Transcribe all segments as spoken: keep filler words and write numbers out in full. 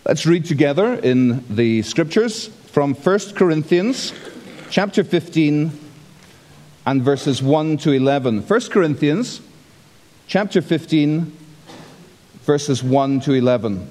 Let's read together in the Scriptures from First Corinthians chapter fifteen and verses one to eleven. First Corinthians chapter fifteen, verses one to eleven.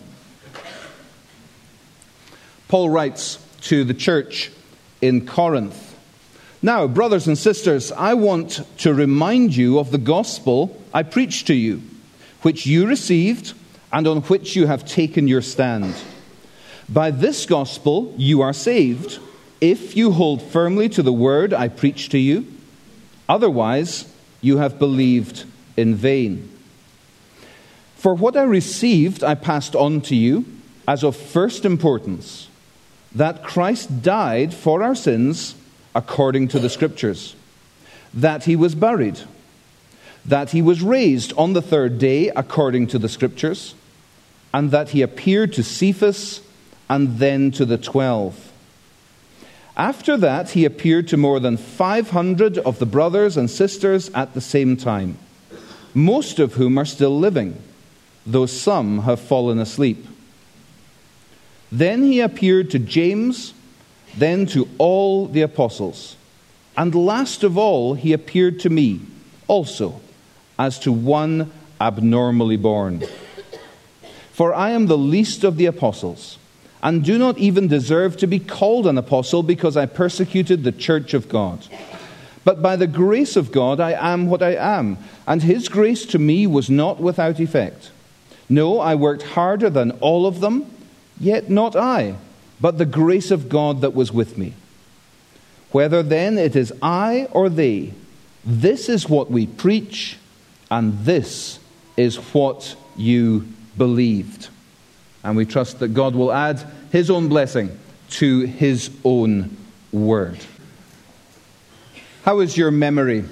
Paul writes to the church in Corinth, "Now, brothers and sisters, I want to remind you of the gospel I preached to you, which you received and on which you have taken your stand. By this gospel you are saved, if you hold firmly to the word I preached to you. Otherwise, you have believed in vain. For what I received I passed on to you as of first importance, that Christ died for our sins according to the Scriptures, that he was buried, that he was raised on the third day according to the Scriptures, and that he appeared to Cephas and then to the twelve. After that he appeared to more than five hundred of the brothers and sisters at the same time, most of whom are still living, though some have fallen asleep. Then he appeared to James, then to all the apostles, and last of all he appeared to me also, as to one abnormally born. For I am the least of the apostles, and do not even deserve to be called an apostle, because I persecuted the church of God. But by the grace of God I am what I am, and his grace to me was not without effect. No, I worked harder than all of them, yet not I, but the grace of God that was with me. Whether then it is I or they, this is what we preach, and this is what you believed." And we trust that God will add his own blessing to his own word. How is your memory?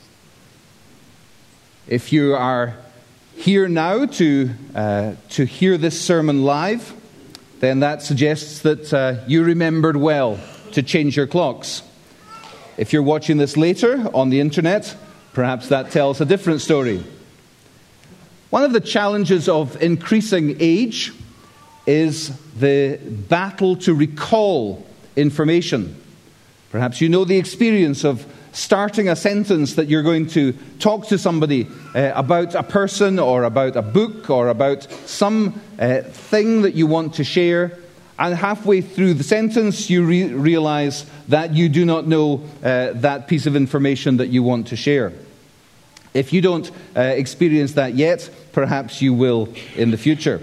If you are here now to uh, to hear this sermon live, then that suggests that uh, you remembered well to change your clocks. If you're watching this later on the internet, perhaps that tells a different story. One of the challenges of increasing age is the battle to recall information. Perhaps you know the experience of starting a sentence that you're going to talk to somebody uh, about a person or about a book or about some uh, thing that you want to share, and halfway through the sentence you re- realize that you do not know uh, that piece of information that you want to share. If you don't uh, experience that yet, perhaps you will in the future.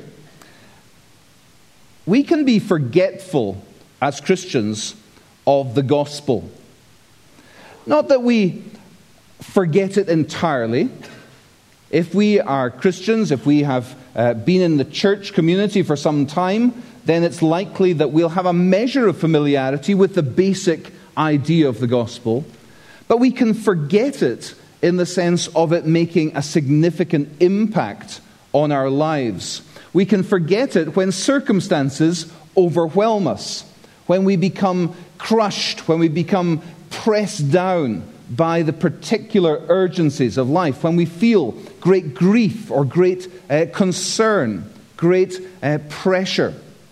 We can be forgetful as Christians of the gospel. Not that we forget it entirely. If we are Christians, if we have uh, been in the church community for some time, then it's likely that we'll have a measure of familiarity with the basic idea of the gospel. But we can forget it in the sense of it making a significant impact on our lives. We can forget it when circumstances overwhelm us, when we become crushed, when we become pressed down by the particular urgencies of life, when we feel great grief or great uh, concern, great uh, pressure.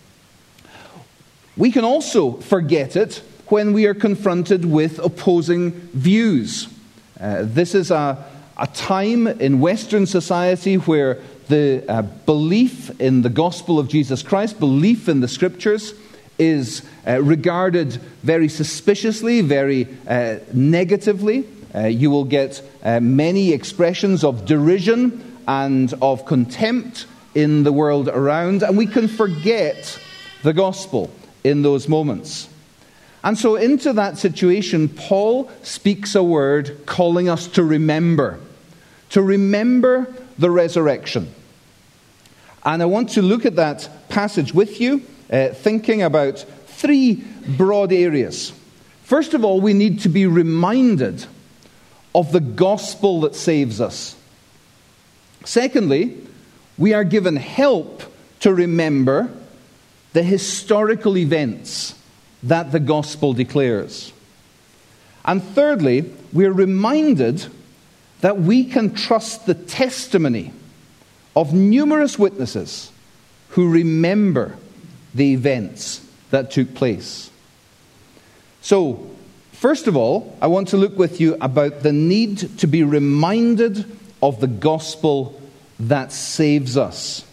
We can also forget it when we are confronted with opposing views. Uh, this is a, a time in Western society where the uh, belief in the gospel of Jesus Christ, belief in the Scriptures, is uh, regarded very suspiciously, very uh, negatively. Uh, you will get uh, many expressions of derision and of contempt in the world around, and we can forget the gospel in those moments. And so into that situation, Paul speaks a word calling us to remember, to remember the resurrection. And I want to look at that passage with you, uh, thinking about three broad areas. First of all, we need to be reminded of the gospel that saves us. Secondly, we are given help to remember the historical events that the gospel declares. And thirdly, we are reminded that we can trust the testimony of numerous witnesses who remember the events that took place. So, first of all, I want to look with you about the need to be reminded of the gospel that saves us.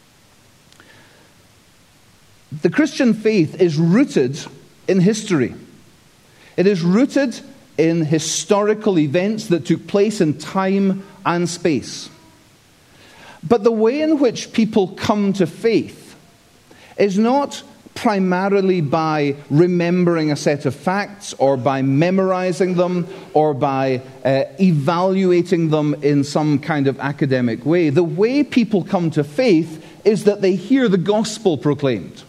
The Christian faith is rooted in history. It is rooted in historical events that took place in time and space. But the way in which people come to faith is not primarily by remembering a set of facts or by memorizing them or by uh, evaluating them in some kind of academic way. The way people come to faith is that they hear the gospel proclaimed.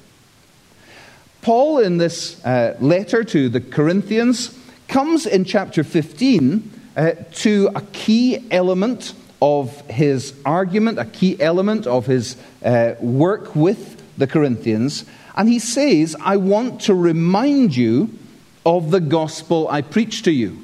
Paul, in this uh, letter to the Corinthians, comes in chapter fifteen uh, to a key element of his argument, a key element of his uh, work with the Corinthians. And he says, I want to remind you of the gospel I preached to you.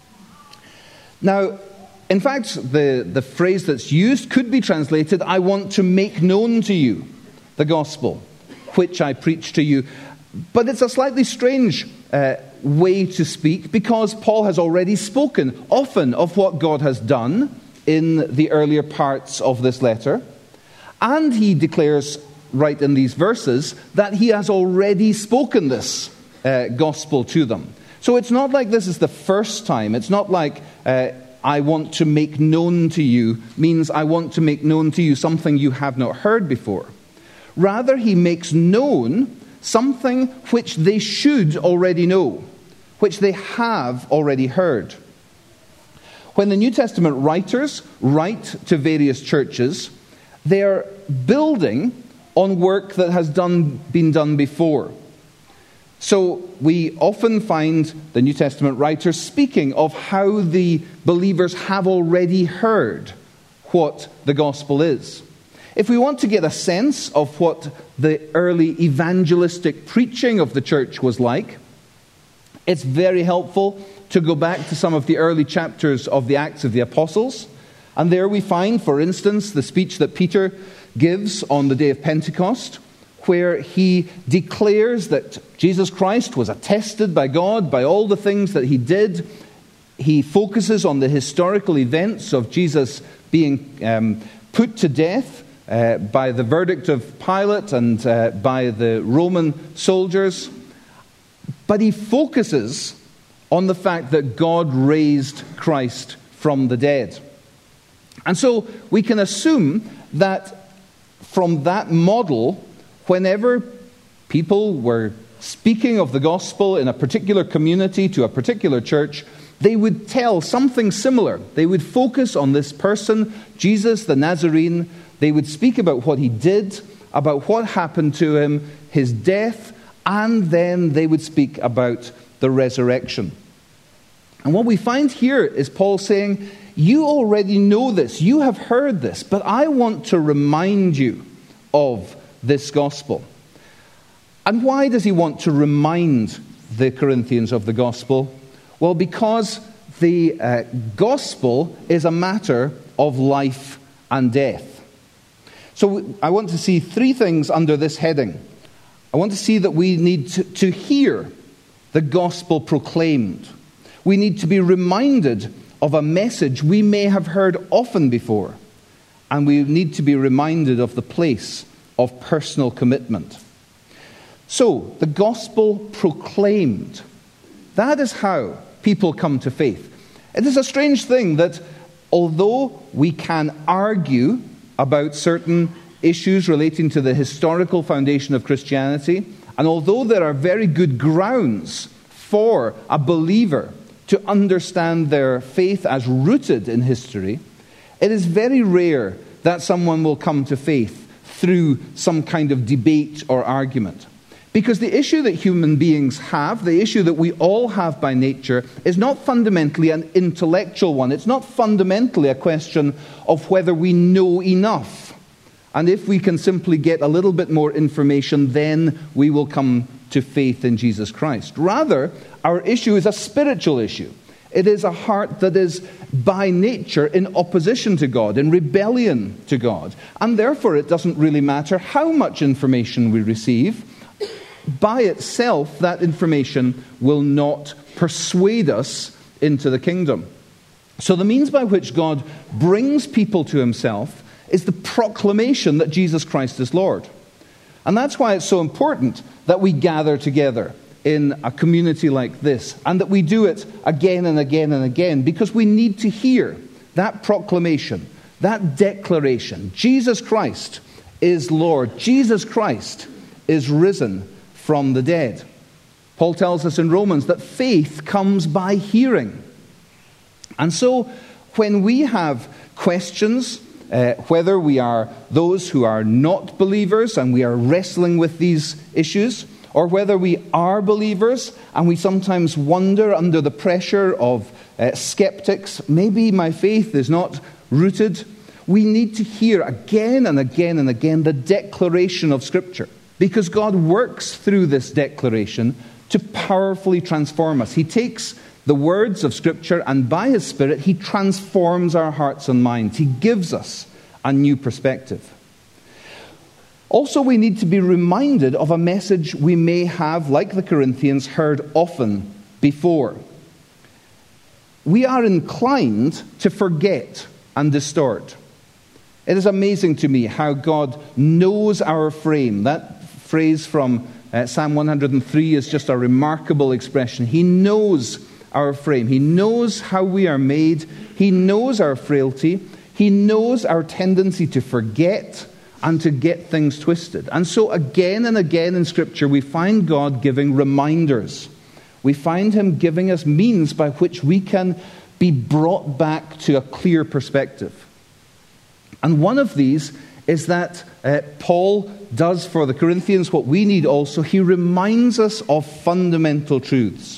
Now, in fact, the, the phrase that's used could be translated, I want to make known to you the gospel which I preached to you. But it's a slightly strange uh, way to speak, because Paul has already spoken often of what God has done in the earlier parts of this letter. And he declares right in these verses that he has already spoken this uh, gospel to them. So it's not like this is the first time. It's not like uh, I want to make known to you means I want to make known to you something you have not heard before. Rather, he makes known something which they should already know, which they have already heard. When the New Testament writers write to various churches, they are building on work that has done, been done before. So we often find the New Testament writers speaking of how the believers have already heard what the gospel is. If we want to get a sense of what the early evangelistic preaching of the church was like, it's very helpful to go back to some of the early chapters of the Acts of the Apostles. And there we find, for instance, the speech that Peter gives on the day of Pentecost, where he declares that Jesus Christ was attested by God by all the things that he did. He focuses on the historical events of Jesus being um, put to death uh, by the verdict of Pilate and uh, by the Roman soldiers. But he focuses on the fact that God raised Christ from the dead. And so we can assume that from that model, whenever people were speaking of the gospel in a particular community to a particular church, they would tell something similar. They would focus on this person, Jesus the Nazarene. They would speak about what he did, about what happened to him, his death, and then they would speak about the resurrection. And what we find here is Paul saying, you already know this, you have heard this, but I want to remind you of this gospel. And why does he want to remind the Corinthians of the gospel? Well, because the uh, gospel is a matter of life and death. So I want to see three things under this heading. I want to see that we need to, to hear the gospel proclaimed. We need to be reminded of a message we may have heard often before. And we need to be reminded of the place of personal commitment. So, the gospel proclaimed. That is how people come to faith. It is a strange thing that although we can argue about certain issues relating to the historical foundation of Christianity, and although there are very good grounds for a believer to understand their faith as rooted in history, it is very rare that someone will come to faith through some kind of debate or argument. Because the issue that human beings have, the issue that we all have by nature, is not fundamentally an intellectual one. It's not fundamentally a question of whether we know enough. And if we can simply get a little bit more information, then we will come to faith in Jesus Christ. Rather, our issue is a spiritual issue. It is a heart that is by nature in opposition to God, in rebellion to God. And therefore it doesn't really matter how much information we receive, by itself, that information will not persuade us into the kingdom. So the means by which God brings people to himself is the proclamation that Jesus Christ is Lord. And that's why it's so important that we gather together in a community like this, and that we do it again and again and again, because we need to hear that proclamation, that declaration. Jesus Christ is Lord. Jesus Christ is risen from the dead. Paul tells us in Romans that faith comes by hearing. And so when we have questions, uh, whether we are those who are not believers and we are wrestling with these issues, or whether we are believers and we sometimes wonder under the pressure of uh, skeptics, maybe my faith is not rooted, we need to hear again and again and again the declaration of Scripture. Because God works through this declaration to powerfully transform us. He takes the words of Scripture and by His Spirit, He transforms our hearts and minds. He gives us a new perspective. Also, we need to be reminded of a message we may have, like the Corinthians, heard often before. We are inclined to forget and distort. It is amazing to me how God knows our frame. That phrase from uh, Psalm one hundred three is just a remarkable expression. He knows our frame. He knows how we are made. He knows our frailty. He knows our tendency to forget and to get things twisted. And so again and again in Scripture, we find God giving reminders. We find Him giving us means by which we can be brought back to a clear perspective. And one of these is that uh, Paul does for the Corinthians what we need also. He reminds us of fundamental truths.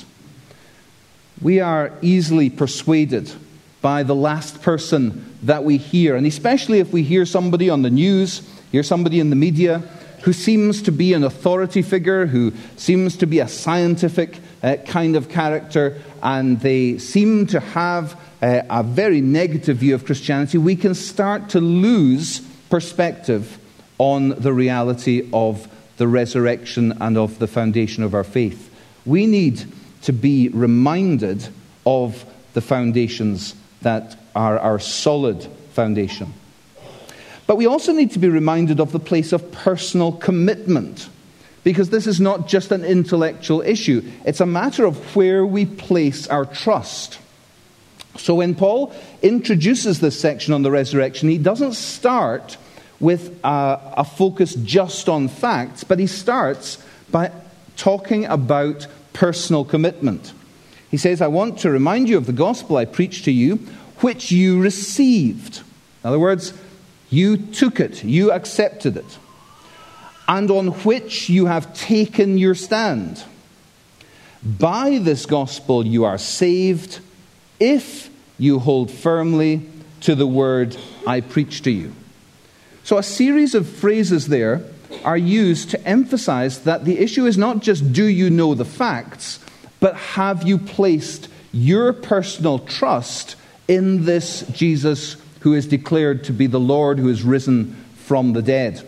We are easily persuaded by the last person that we hear, and especially if we hear somebody on the news, hear somebody in the media who seems to be an authority figure, who seems to be a scientific uh, kind of character, and they seem to have uh, a very negative view of Christianity, we can start to lose perspective on the reality of the resurrection and of the foundation of our faith. We need to be reminded of the foundations that are our solid foundation. But we also need to be reminded of the place of personal commitment, because this is not just an intellectual issue. It's a matter of where we place our trust. So when Paul introduces this section on the resurrection, he doesn't start with a, a focus just on facts, but he starts by talking about personal commitment. He says, I want to remind you of the gospel I preached to you, which you received. In other words, you took it, you accepted it, and on which you have taken your stand. By this gospel you are saved, if you hold firmly to the word I preached to you. So a series of phrases there are used to emphasize that the issue is not just do you know the facts, but have you placed your personal trust in this Jesus who is declared to be the Lord who is risen from the dead.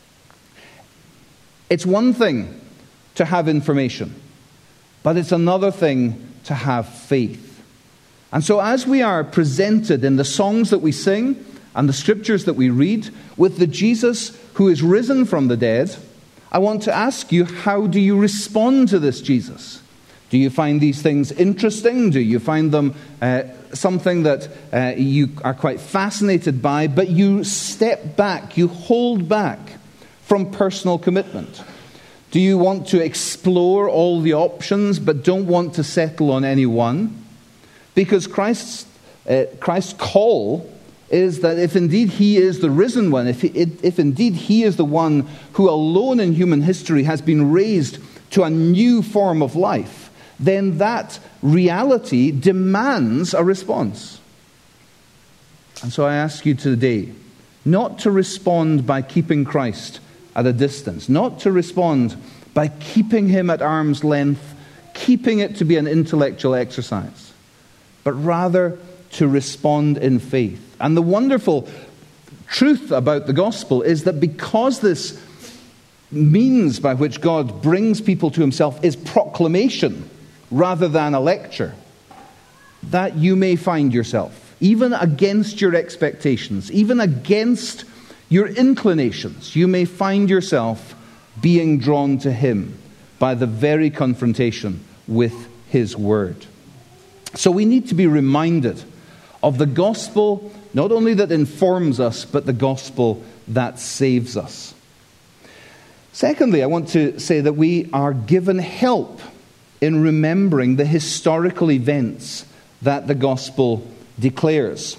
It's one thing to have information, but it's another thing to have faith. And so as we are presented in the songs that we sing and the scriptures that we read with the Jesus who is risen from the dead, I want to ask you, how do you respond to this Jesus? Do you find these things interesting? Do you find them uh, something that uh, you are quite fascinated by, but you step back, you hold back from personal commitment? Do you want to explore all the options, but don't want to settle on any one? Because Christ's, uh, Christ's call is that if indeed He is the risen one, if, he, if indeed He is the one who alone in human history has been raised to a new form of life, then that reality demands a response. And so I ask you today, not to respond by keeping Christ at a distance, not to respond by keeping Him at arm's length, keeping it to be an intellectual exercise, but rather to respond in faith. And the wonderful truth about the gospel is that because this means by which God brings people to himself is proclamation rather than a lecture, that you may find yourself, even against your expectations, even against your inclinations, you may find yourself being drawn to him by the very confrontation with his word. So we need to be reminded of the gospel, not only that informs us, but the gospel that saves us. Secondly, I want to say that we are given help in remembering the historical events that the gospel declares.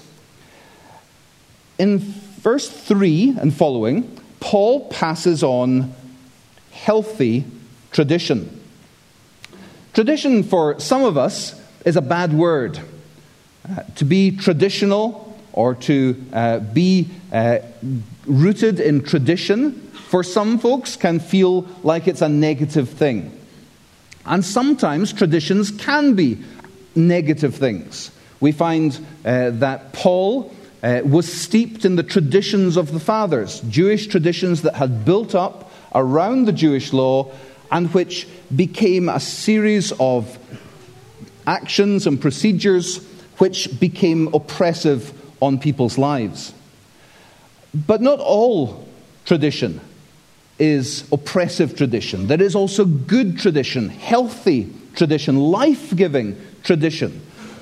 In verse three and following, Paul passes on healthy tradition. Tradition for some of us is a bad word. Uh, to be traditional or to uh, be uh, rooted in tradition, for some folks can feel like it's a negative thing. And sometimes traditions can be negative things. We find uh, that Paul uh, was steeped in the traditions of the fathers, Jewish traditions that had built up around the Jewish law and which became a series of actions and procedures which became oppressive on people's lives. But not all tradition is oppressive tradition. There is also good tradition, healthy tradition, life-giving tradition.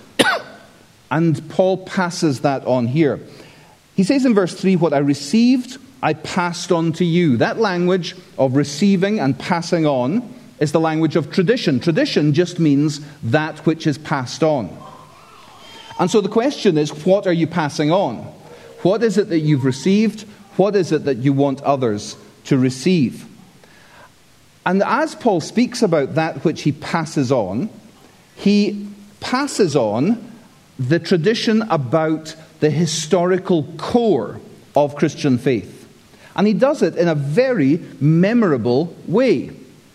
And Paul passes that on here. He says in verse three, "What I received, I passed on to you." That language of receiving and passing on is the language of tradition. Tradition just means that which is passed on. And so the question is, what are you passing on? What is it that you've received? What is it that you want others to receive? And as Paul speaks about that which he passes on, he passes on the tradition about the historical core of Christian faith. And he does it in a very memorable way.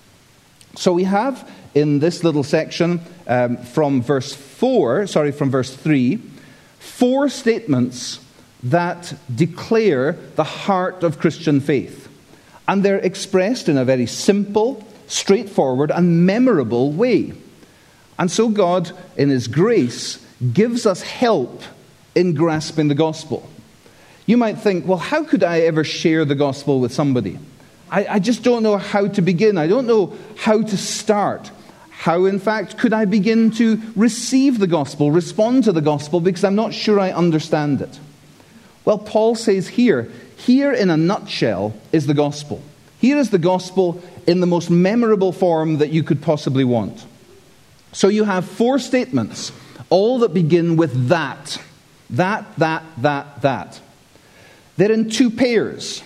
So we have in this little section um, from verse four, sorry, from verse three, four statements that declare the heart of Christian faith. And they're expressed in a very simple, straightforward, and memorable way. And so God, in his grace, gives us help in grasping the gospel. You might think, well, how could I ever share the gospel with somebody? I, I just don't know how to begin. I don't know how to start. How, in fact, could I begin to receive the gospel, respond to the gospel, because I'm not sure I understand it? Well, Paul says here, here in a nutshell is the gospel. Here is the gospel in the most memorable form that you could possibly want. So you have four statements, all that begin with that. That, that, that, that. They're in two pairs.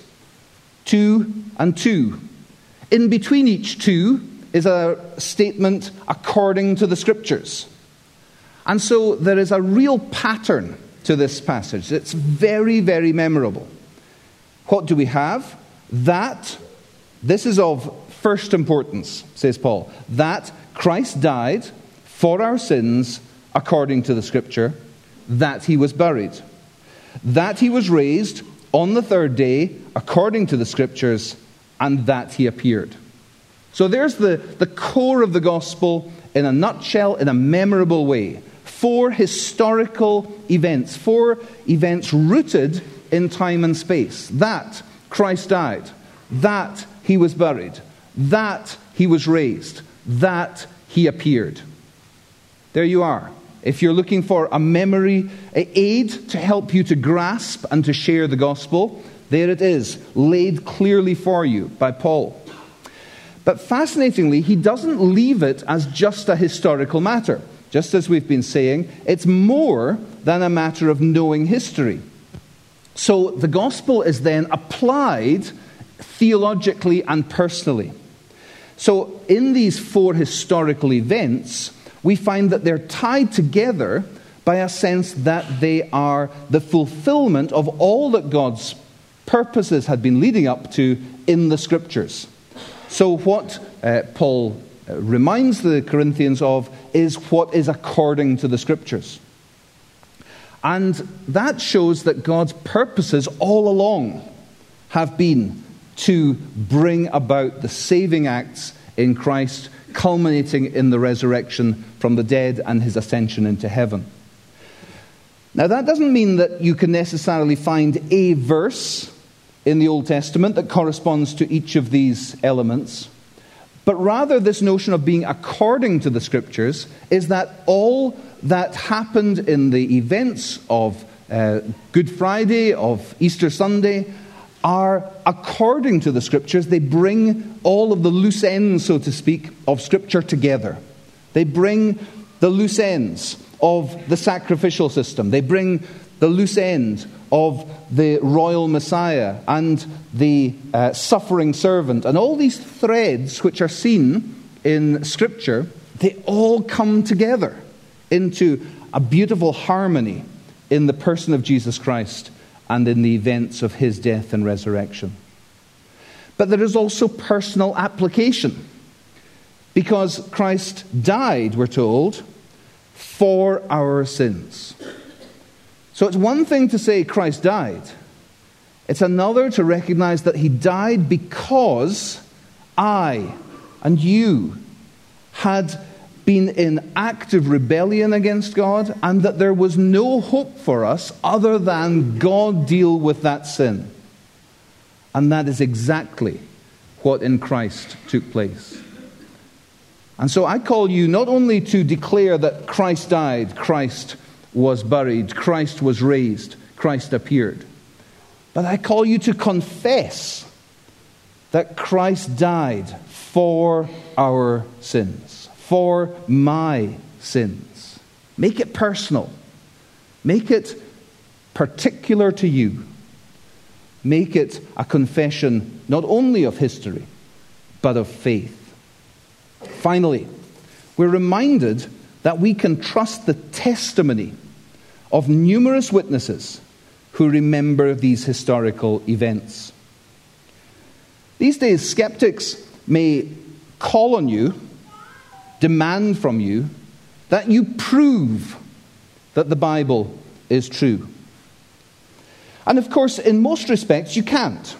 Two and two. In between each two is a statement according to the Scriptures. And so there is a real pattern to this passage. It's very, very memorable. What do we have? That, this is of first importance, says Paul, that Christ died for our sins according to the Scripture, that he was buried, that he was raised on the third day according to the Scriptures, and that he appeared. So there's the, the core of the gospel in a nutshell, in a memorable way. Four historical events, four events rooted in time and space. That Christ died, that he was buried, that he was raised, that he appeared. There you are. If you're looking for a memory aid to help you to grasp and to share the gospel, there it is, laid clearly for you by Paul. But fascinatingly, he doesn't leave it as just a historical matter. Just as we've been saying, it's more than a matter of knowing history. So the gospel is then applied theologically and personally. So in these four historical events, we find that they're tied together by a sense that they are the fulfillment of all that God's purposes had been leading up to in the Scriptures. So what uh, Paul uh, reminds the Corinthians of is what is according to the Scriptures. And that shows that God's purposes all along have been to bring about the saving acts in Christ, culminating in the resurrection from the dead and his ascension into heaven. Now, that doesn't mean that you can necessarily find a verse in the Old Testament that corresponds to each of these elements, but rather this notion of being according to the Scriptures is that all that happened in the events of uh, Good Friday, of Easter Sunday, are according to the Scriptures. They bring all of the loose ends, so to speak, of Scripture together. They bring the loose ends of the sacrificial system. They bring the loose end of the royal Messiah and the uh, suffering servant. And all these threads which are seen in Scripture, they all come together into a beautiful harmony in the person of Jesus Christ and in the events of his death and resurrection. But there is also personal application, because Christ died, we're told, for our sins. So it's one thing to say Christ died. It's another to recognize that he died because I and you had been in active rebellion against God, and that there was no hope for us other than God deal with that sin. And that is exactly what in Christ took place. And so I call you not only to declare that Christ died, Christ was buried, Christ was raised, Christ appeared, but I call you to confess that Christ died for our sins, for my sins. Make it personal. Make it particular to you. Make it a confession not only of history, but of faith. Finally, we're reminded that we can trust the testimony of numerous witnesses who remember these historical events. These days, skeptics may call on you, demand from you, that you prove that the Bible is true. And of course, in most respects, you can't.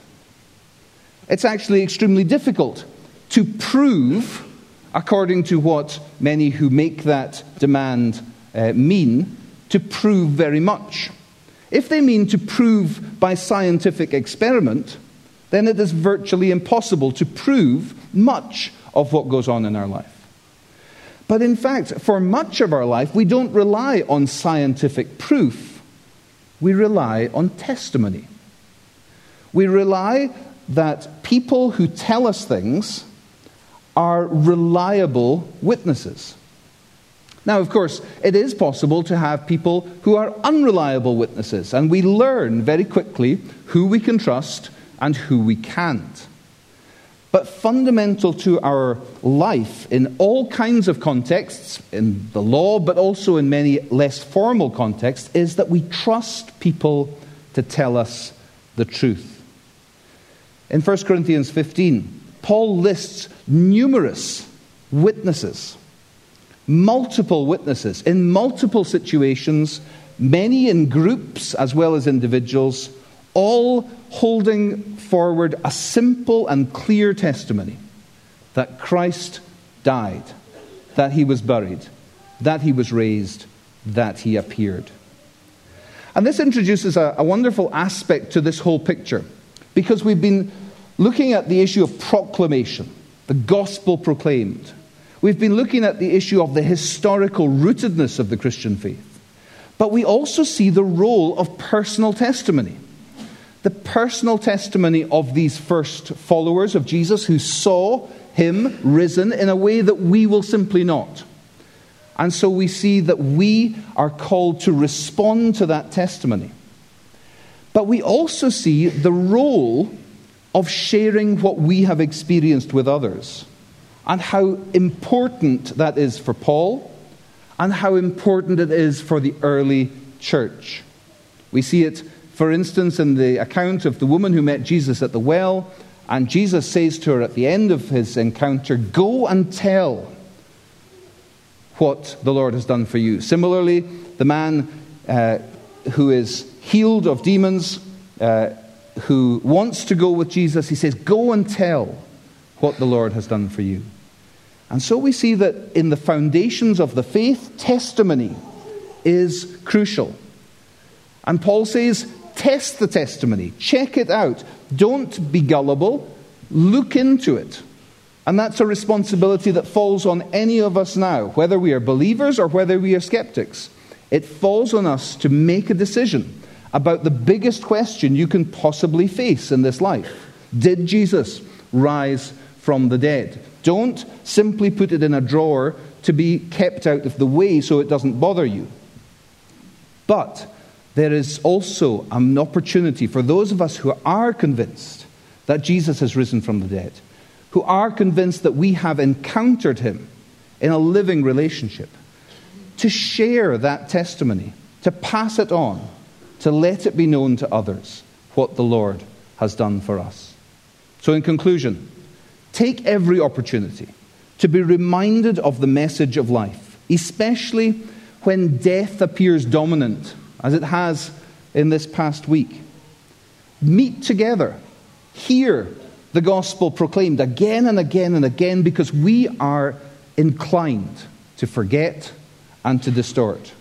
It's actually extremely difficult to prove, according to what many who make that demand uh, mean, to prove very much. If they mean to prove by scientific experiment, then it is virtually impossible to prove much of what goes on in our life. But in fact, for much of our life, we don't rely on scientific proof. We rely on testimony. We rely that people who tell us things are reliable witnesses. Now, of course, it is possible to have people who are unreliable witnesses, and we learn very quickly who we can trust and who we can't. But fundamental to our life in all kinds of contexts, in the law, but also in many less formal contexts, is that we trust people to tell us the truth. In First Corinthians fifteen, Paul lists numerous witnesses, multiple witnesses, in multiple situations, many in groups as well as individuals, all holding forward a simple and clear testimony that Christ died, that he was buried, that he was raised, that he appeared. And this introduces a, a wonderful aspect to this whole picture, because we've been looking at the issue of proclamation, the gospel proclaimed. We've been looking at the issue of the historical rootedness of the Christian faith. But we also see the role of personal testimony. The personal testimony of these first followers of Jesus who saw him risen in a way that we will simply not. And so we see that we are called to respond to that testimony. But we also see the role of sharing what we have experienced with others, and how important that is for Paul, and how important it is for the early church. We see it, for instance, in the account of the woman who met Jesus at the well, and Jesus says to her at the end of his encounter, "Go and tell what the Lord has done for you." Similarly, the man uh, who is healed of demons, uh, who wants to go with Jesus, he says, go and tell what the Lord has done for you. And so we see that in the foundations of the faith, testimony is crucial. And Paul says, test the testimony, check it out. Don't be gullible, look into it. And that's a responsibility that falls on any of us now, whether we are believers or whether we are skeptics. It falls on us to make a decision about the biggest question you can possibly face in this life. Did Jesus rise from the dead? Don't simply put it in a drawer to be kept out of the way so it doesn't bother you. But there is also an opportunity for those of us who are convinced that Jesus has risen from the dead, who are convinced that we have encountered him in a living relationship, to share that testimony, to pass it on, to let it be known to others what the Lord has done for us. So in conclusion, take every opportunity to be reminded of the message of life, especially when death appears dominant, as it has in this past week. Meet together, hear the gospel proclaimed again and again and again, because we are inclined to forget and to distort.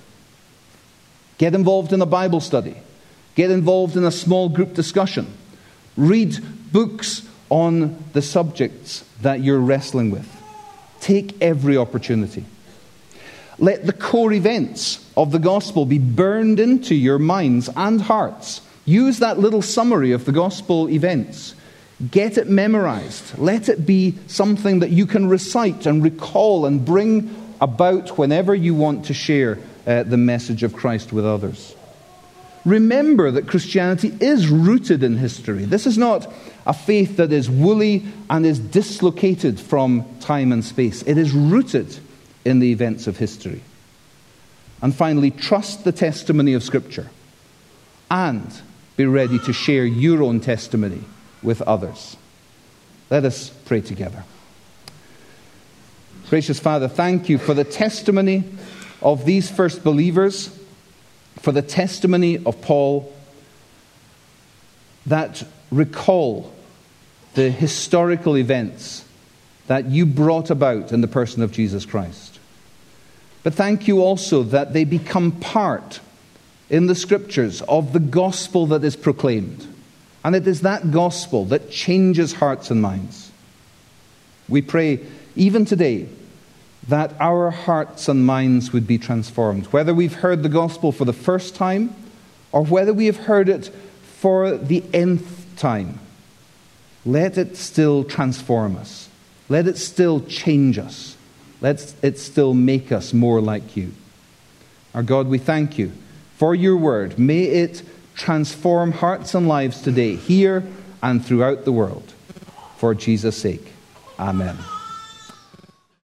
Get involved in a Bible study. Get involved in a small group discussion. Read books on the subjects that you're wrestling with. Take every opportunity. Let the core events of the gospel be burned into your minds and hearts. Use that little summary of the gospel events. Get it memorized. Let it be something that you can recite and recall and bring about whenever you want to share uh, the message of Christ with others. Remember that Christianity is rooted in history. This is not a faith that is woolly and is dislocated from time and space. It is rooted in the events of history. And finally, trust the testimony of Scripture and be ready to share your own testimony with others. Let us pray together. Gracious Father, thank you for the testimony of these first believers, for the testimony of Paul that recall the historical events that you brought about in the person of Jesus Christ. But thank you also that they become part in the Scriptures of the gospel that is proclaimed. And it is that gospel that changes hearts and minds. We pray even today that our hearts and minds would be transformed, whether we've heard the gospel for the first time or whether we have heard it for the nth time. Let it still transform us. Let it still change us. Let it still make us more like you. Our God, we thank you for your word. May it transform hearts and lives today, here and throughout the world. For Jesus' sake, amen.